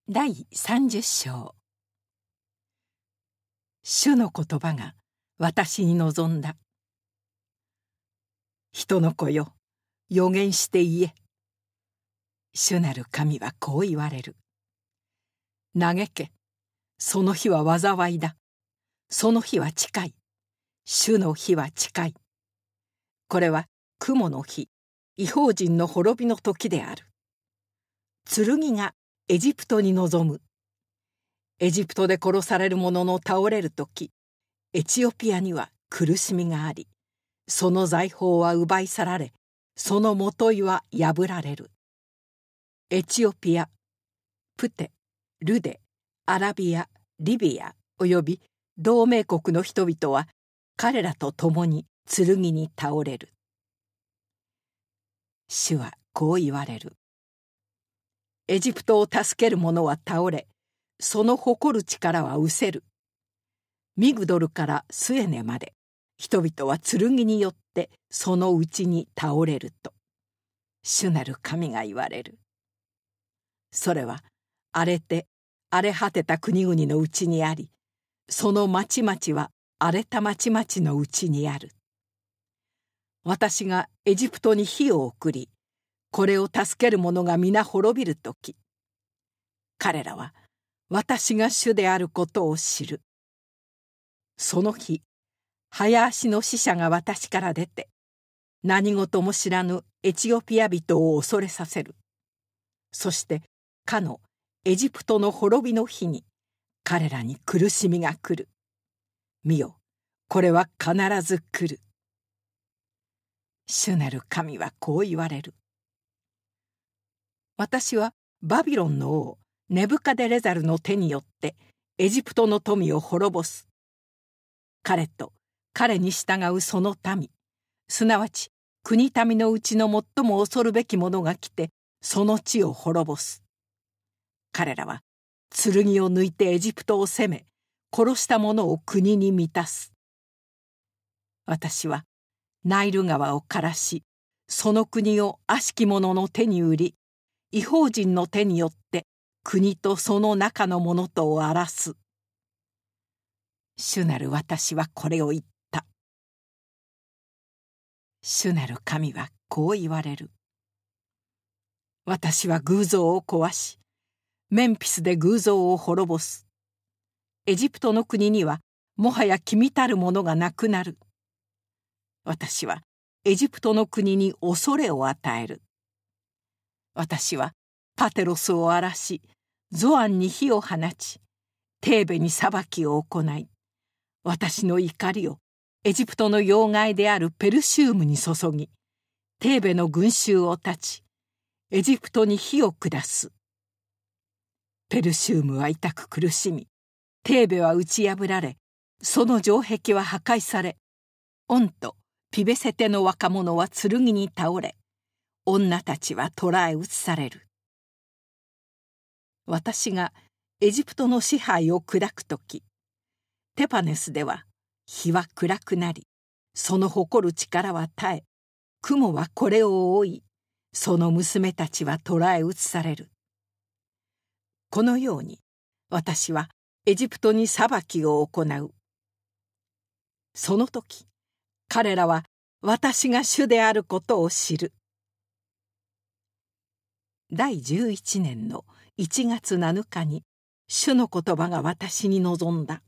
第30章。主の言葉が私に望んだ。人の子よ、預言して言え。主なる神はこう言われる。嘆け、その日は災いだ。その日は近い。主の日は近い。これは雲の日、異邦人の滅びの時である。剣がエジプトに臨む。エジプトで殺される者の倒れる時、エチオピアには苦しみがあり、その財宝は奪い去られ、そのもといは破られる。エチオピア、プテ、ルデ、アラビア、リビアおよび同盟国の人々は彼らと共に剣に倒れる。主はこう言われる。エジプトを助ける者は倒れ、その誇る力は失せる。ミグドルからスエネまで、人々は剣によってそのうちに倒れると、主なる神が言われる。それは荒れて荒れ果てた国々のうちにあり、その町々は荒れた町々のうちにある。私がエジプトに火を送り、これを助ける者が皆滅びるとき、彼らは私が主であることを知る。その日、早足の使者が私から出て、何事も知らぬエチオピア人を恐れさせる。そしてかのエジプトの滅びの日に彼らに苦しみが来る。見よ、これは必ず来る。主なる神はこう言われる。私はバビロンの王ネブカデレザルの手によってエジプトの富を滅ぼす。彼と彼に従うその民、すなわち国民のうちの最も恐るべき者が来てその地を滅ぼす。彼らは剣を抜いてエジプトを攻め、殺した者を国に満たす。私はナイル川を枯らし、その国を悪しき者の手に売り、異邦人の手によって国とその中の者とを荒らす。主なる私はこれを言った。主なる神はこう言われる。私は偶像を壊し、メンピスで偶像を滅ぼす。エジプトの国にはもはや君たるものがなくなる。私はエジプトの国に恐れを与える。私はパテロスを荒らし、ゾアンに火を放ち、テーベに裁きを行い、私の怒りをエジプトの要害であるペルシウムに注ぎ、テーベの群衆を断ち、エジプトに火を下す。ペルシウムは痛く苦しみ、テーベは打ち破られ、その城壁は破壊され、オンとピベセテの若者は剣に倒れ、女たちは捕らえ移される。私がエジプトの支配を砕くとき、テパネスでは日は暗くなり、その誇る力は絶え、雲はこれを覆い、その娘たちは捕らえ移される。このように私はエジプトに裁きを行う。その時、彼らは私が主であることを知る。第11年の1月7日に主の言葉が私に臨んだ。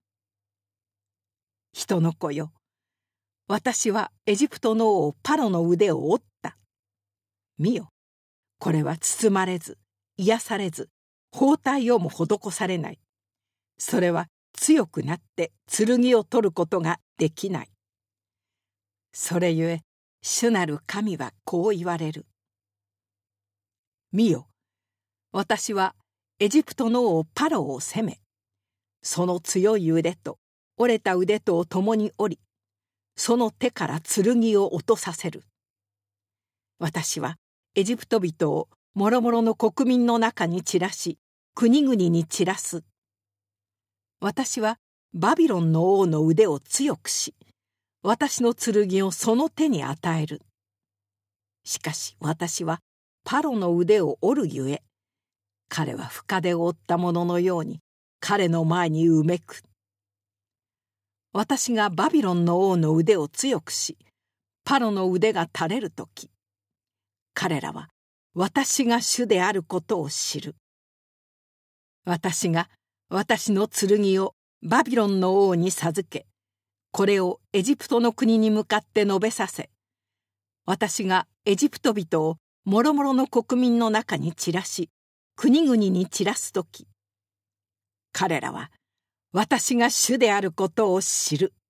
人の子よ、私はエジプトの王パロの腕を折った。見よ、これは包まれず、癒されず、包帯をも施されない。それは強くなって剣を取ることができない。それゆえ、主なる神はこう言われる。見よ、私はエジプトの王パロを攻め、その強い腕と折れた腕とを共に折り、その手から剣を落とさせる。私はエジプト人をもろもろの国民の中に散らし、国々に散らす。私はバビロンの王の腕を強くし、私の剣をその手に与える。しかし私はパロの腕を折るゆえ、 彼は深手を負ったもののように彼の前にうめく。私がバビロンの王の腕を強くし、パロの腕が垂れるとき、彼らは私が主であることを知る。私が私の剣をバビロンの王に授け、これをエジプトの国に向かって述べさせ、私がエジプト人をもろもろの国民の中に散らし、国々に散らすとき、彼らは私が主であることを知る。